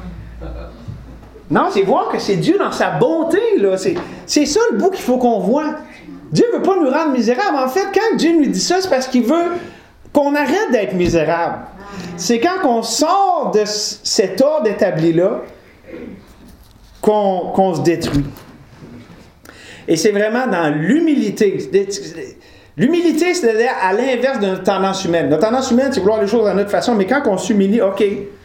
Non, c'est voir que c'est Dieu dans sa bonté, là. C'est, c'est ça le bout qu'il faut qu'on voit. Dieu ne veut pas nous rendre misérables. En fait, quand Dieu nous dit ça, c'est parce qu'il veut qu'on arrête d'être misérable. C'est quand on sort de cet ordre établi-là qu'on, qu'on se détruit. Et c'est vraiment dans l'humilité. L'humilité, c'est à l'inverse de notre tendance humaine. Notre tendance humaine, c'est vouloir les choses à notre façon, mais quand on s'humilie, OK,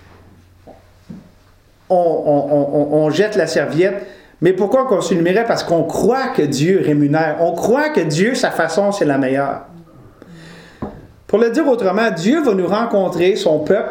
on, on, on, on jette la serviette. Mais pourquoi qu'on s'humilierait? Parce qu'on croit que Dieu rémunère. On croit que Dieu, sa façon, c'est la meilleure. Pour le dire autrement, Dieu va nous rencontrer, son peuple,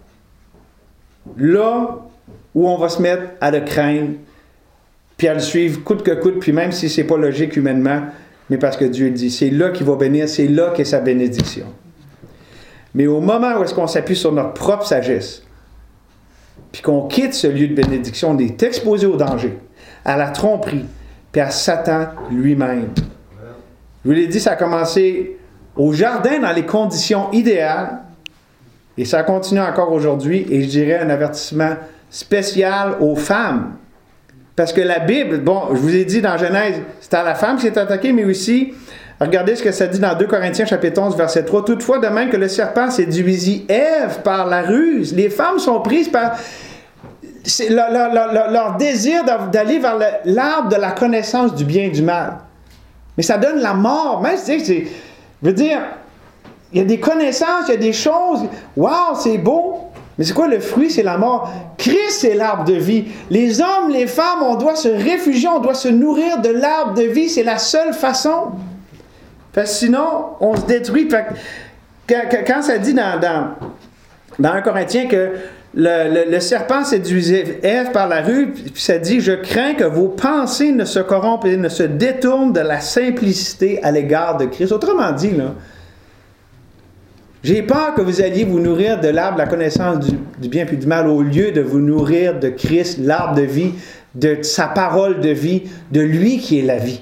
là où on va se mettre à le craindre, puis à le suivre coûte que coûte, puis même si ce n'est pas logique humainement, mais parce que Dieu le dit. C'est là qu'il va bénir, c'est là qu'est sa bénédiction. Mais au moment où est-ce qu'on s'appuie sur notre propre sagesse, puis qu'on quitte ce lieu de bénédiction, on est exposé au danger, à la tromperie, puis à Satan lui-même. Je vous l'ai dit, ça a commencé au jardin dans les conditions idéales, et ça continue encore aujourd'hui, et je dirais un avertissement spécial aux femmes. Parce que la Bible, bon, je vous ai dit dans Genèse, c'est à la femme qui s'est attaquée, mais aussi, regardez ce que ça dit dans deux Corinthiens chapitre onze, verset trois. Toutefois, de même que le serpent séduisit Ève par la ruse, les femmes sont prises par c'est leur, leur, leur, leur désir d'aller vers le, l'arbre de la connaissance du bien et du mal. Mais ça donne la mort. Même, c'est, c'est, je veux dire, il y a des connaissances, il y a des choses. Waouh, c'est beau. Mais c'est quoi le fruit? C'est la mort. Christ, c'est l'arbre de vie. Les hommes, les femmes, on doit se réfugier, on doit se nourrir de l'arbre de vie. C'est la seule façon. Parce que sinon, on se détruit. Fait que, quand, quand ça dit dans, dans, dans un Corinthien que le, le, le serpent séduisait Ève par la rue, puis ça dit « Je crains que vos pensées ne se corrompent et ne se détournent de la simplicité à l'égard de Christ. » Autrement dit, là, j'ai peur que vous alliez vous nourrir de l'arbre de la connaissance du, du bien puis du mal au lieu de vous nourrir de Christ, l'arbre de vie, de sa parole de vie, de lui qui est la vie.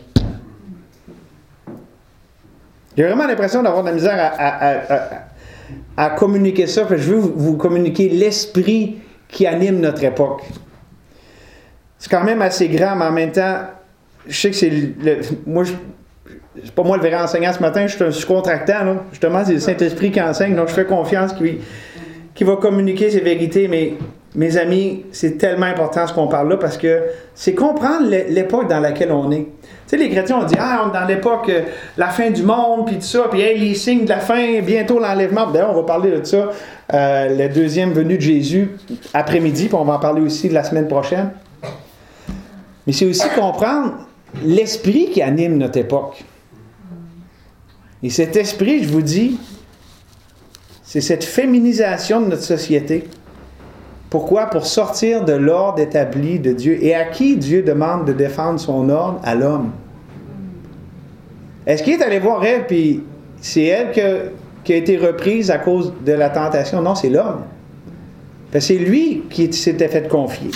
J'ai vraiment l'impression d'avoir de la misère à, à, à, à, à communiquer ça, parce que je veux vous, vous communiquer l'esprit qui anime notre époque. C'est quand même assez grand, mais en même temps, je sais que c'est le, moi, je, c'est pas moi le vrai enseignant ce matin, je suis un sous-contractant, là. Justement, c'est le Saint-Esprit qui enseigne, donc je fais confiance qu'il, qu'il va communiquer ces vérités, mais mes amis, c'est tellement important ce qu'on parle là, parce que c'est comprendre l'époque dans laquelle on est. Tu sais, les chrétiens ont dit, ah, on est dans l'époque, euh, la fin du monde, puis tout ça, puis hey, les signes de la fin, bientôt l'enlèvement. D'ailleurs, on va parler de ça, euh, la deuxième venue de Jésus, après-midi, puis on va en parler aussi de la semaine prochaine. Mais c'est aussi comprendre l'esprit qui anime notre époque. Et cet esprit, je vous dis, c'est cette féminisation de notre société. Pourquoi? Pour sortir de l'ordre établi de Dieu. Et à qui Dieu demande de défendre son ordre? À l'homme. Est-ce qu'il est allé voir Ève, puis c'est elle que, qui a été reprise à cause de la tentation? Non, c'est l'homme. Parce que c'est lui qui s'était fait confier.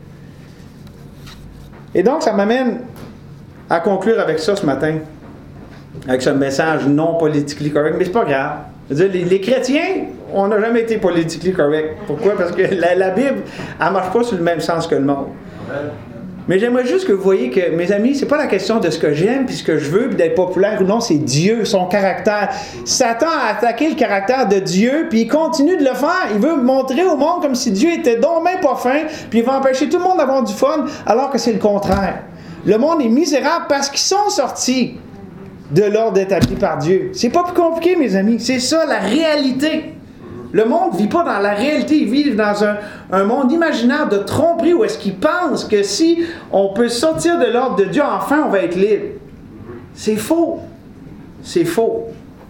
Et donc, ça m'amène à conclure avec ça ce matin, avec ce message non politiquement correct, mais c'est pas grave. Je veux dire, les, les chrétiens, on n'a jamais été politiquement correct. Pourquoi? Parce que la, la Bible, elle ne marche pas sur le même sens que le monde. Mais j'aimerais juste que vous voyez que, mes amis, c'est pas la question de ce que j'aime puis ce que je veux puis d'être populaire ou non, c'est Dieu, son caractère. Satan a attaqué le caractère de Dieu puis il continue de le faire. Il veut montrer au monde comme si Dieu était donc même pas fin puis il va empêcher tout le monde d'avoir du fun alors que c'est le contraire. Le monde est misérable parce qu'ils sont sortis de l'ordre établi par Dieu. C'est pas plus compliqué, mes amis. C'est ça, la réalité. Le monde ne vit pas dans la réalité. Il vit dans un, un monde imaginaire de tromperie où est-ce qu'il pense que si on peut sortir de l'ordre de Dieu, enfin, on va être libre. C'est faux. C'est faux.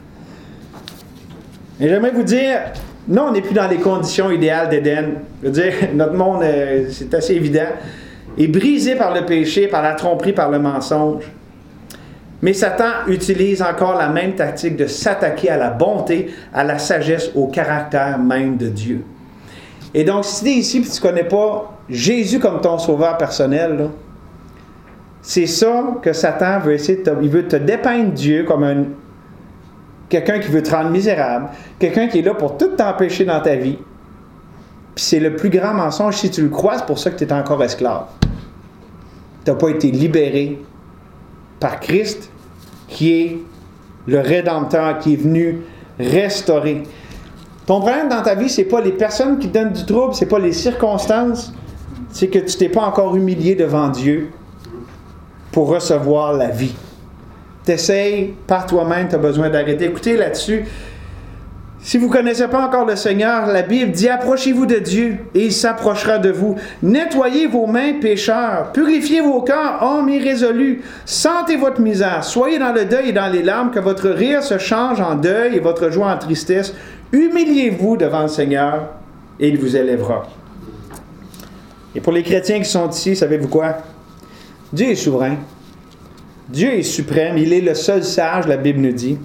Et j'aimerais vous dire, non, on n'est plus dans les conditions idéales d'Éden. Je veux dire, notre monde, euh, c'est assez évident, est brisé par le péché, par la tromperie, par le mensonge. Mais Satan utilise encore la même tactique de s'attaquer à la bonté, à la sagesse, au caractère même de Dieu. Et donc, si tu es ici et tu ne connais pas Jésus comme ton sauveur personnel, là, c'est ça que Satan veut essayer de te, il veut te dépeindre Dieu comme un, quelqu'un qui veut te rendre misérable, quelqu'un qui est là pour tout t'empêcher dans ta vie. Puis c'est le plus grand mensonge. Si tu le crois, c'est pour ça que tu es encore esclave. Tu n'as pas été libéré par Christ, qui est le Rédempteur, qui est venu restaurer. Ton problème dans ta vie, c'est pas les personnes qui te donnent du trouble, c'est pas les circonstances, c'est que tu t'es pas encore humilié devant Dieu pour recevoir la vie. T'essayes par toi-même, tu as besoin d'arrêter. Écoutez là-dessus, si vous ne connaissez pas encore le Seigneur, la Bible dit « Approchez-vous de Dieu, et il s'approchera de vous. Nettoyez vos mains, pécheurs. Purifiez vos cœurs, hommes irrésolus. Sentez votre misère. Soyez dans le deuil et dans les larmes, que votre rire se change en deuil et votre joie en tristesse. Humiliez-vous devant le Seigneur, et il vous élèvera. » Et pour les chrétiens qui sont ici, savez-vous quoi? Dieu est souverain. Dieu est suprême. Il est le seul sage, la Bible nous dit.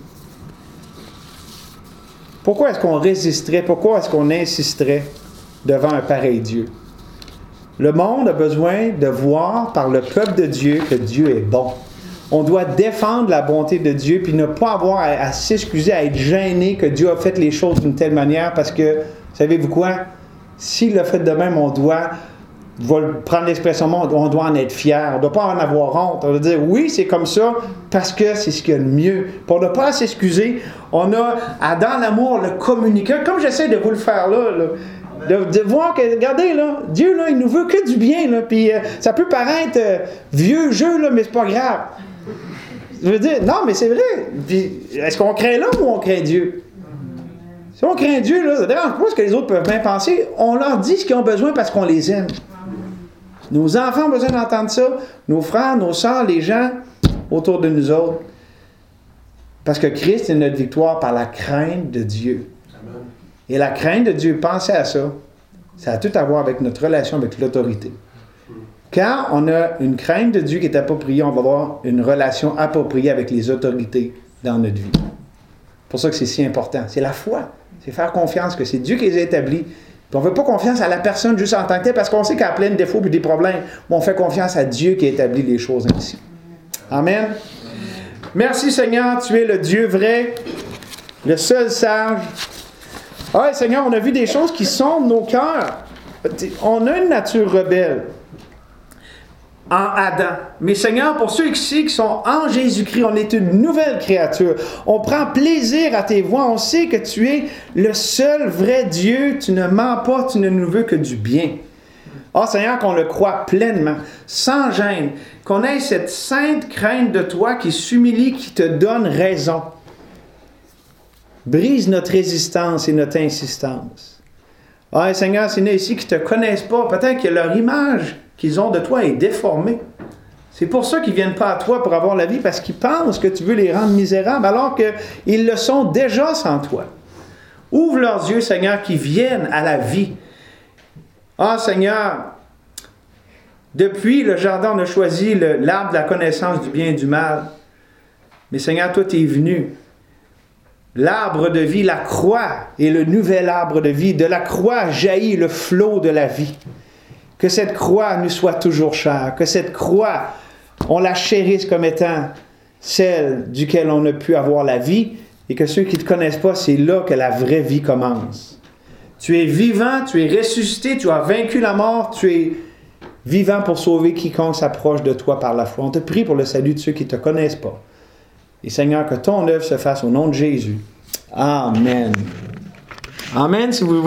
Pourquoi est-ce qu'on résisterait? Pourquoi est-ce qu'on insisterait devant un pareil Dieu? Le monde a besoin de voir par le peuple de Dieu que Dieu est bon. On doit défendre la bonté de Dieu puis ne pas avoir à, à s'excuser, à être gêné que Dieu a fait les choses d'une telle manière parce que, savez-vous quoi? S'il l'a fait de même, on doit, je vais prendre l'expression, on doit en être fier. On ne doit pas en avoir honte. On doit dire, oui, c'est comme ça parce que c'est ce qu'il y a de mieux. Puis on n'a pas à s'excuser. On a à, dans l'amour, le communiquer. Comme j'essaie de vous le faire là, là de, de voir que, regardez, là, Dieu, là, il nous veut que du bien. Là, puis euh, ça peut paraître euh, vieux jeu, là, mais c'est pas grave. Je veux dire, non, mais c'est vrai. Puis, est-ce qu'on craint l'homme ou on craint Dieu? Si on craint Dieu, là, ça ne dérange pas ce que les autres peuvent bien penser. On leur dit ce qu'ils ont besoin parce qu'on les aime. Nos enfants ont besoin d'entendre ça. Nos frères, nos sœurs, les gens autour de nous autres. Parce que Christ est notre victoire par la crainte de Dieu. Amen. Et la crainte de Dieu, pensez à ça. Ça a tout à voir avec notre relation avec l'autorité. Quand on a une crainte de Dieu qui est appropriée, on va avoir une relation appropriée avec les autorités dans notre vie. C'est pour ça que c'est si important. C'est la foi. C'est faire confiance que c'est Dieu qui les a établis. Puis on ne veut pas confiance à la personne juste en tant que telle parce qu'on sait qu'elle a plein de défauts et des problèmes. Mais on fait confiance à Dieu qui a établi les choses ainsi. Amen. Merci Seigneur, tu es le Dieu vrai, le seul sage. Ah Seigneur, on a vu des choses qui sondent nos cœurs. On a une nature rebelle en Adam. Mais Seigneur, pour ceux ici qui sont en Jésus-Christ, on est une nouvelle créature. On prend plaisir à tes voies. On sait que tu es le seul vrai Dieu. Tu ne mens pas, tu ne nous veux que du bien. Ah Seigneur, qu'on le croit pleinement, sans gêne, qu'on ait cette sainte crainte de toi qui s'humilie, qui te donne raison. Brise notre résistance et notre insistance. Ah Seigneur, s'il y en a ici qui ne te connaissent pas, peut-être que leur image qu'ils ont de toi est déformée. C'est pour ça qu'ils ne viennent pas à toi pour avoir la vie, parce qu'ils pensent que tu veux les rendre misérables, alors qu'ils le sont déjà sans toi. Ouvre leurs yeux, Seigneur, qu'ils viennent à la vie. Ah, Seigneur, depuis le jardin, on a choisi le, l'arbre de la connaissance du bien et du mal. Mais Seigneur, toi, tu es venu. L'arbre de vie, la croix est le nouvel arbre de vie. De la croix jaillit le flot de la vie. Que cette croix nous soit toujours chère. Que cette croix, on la chérisse comme étant celle duquel on a pu avoir la vie. Et que ceux qui ne te connaissent pas, c'est là que la vraie vie commence. Tu es vivant, tu es ressuscité, tu as vaincu la mort, tu es vivant pour sauver quiconque s'approche de toi par la foi. On te prie pour le salut de ceux qui ne te connaissent pas. Et Seigneur, que ton œuvre se fasse au nom de Jésus. Amen. Amen. Si vous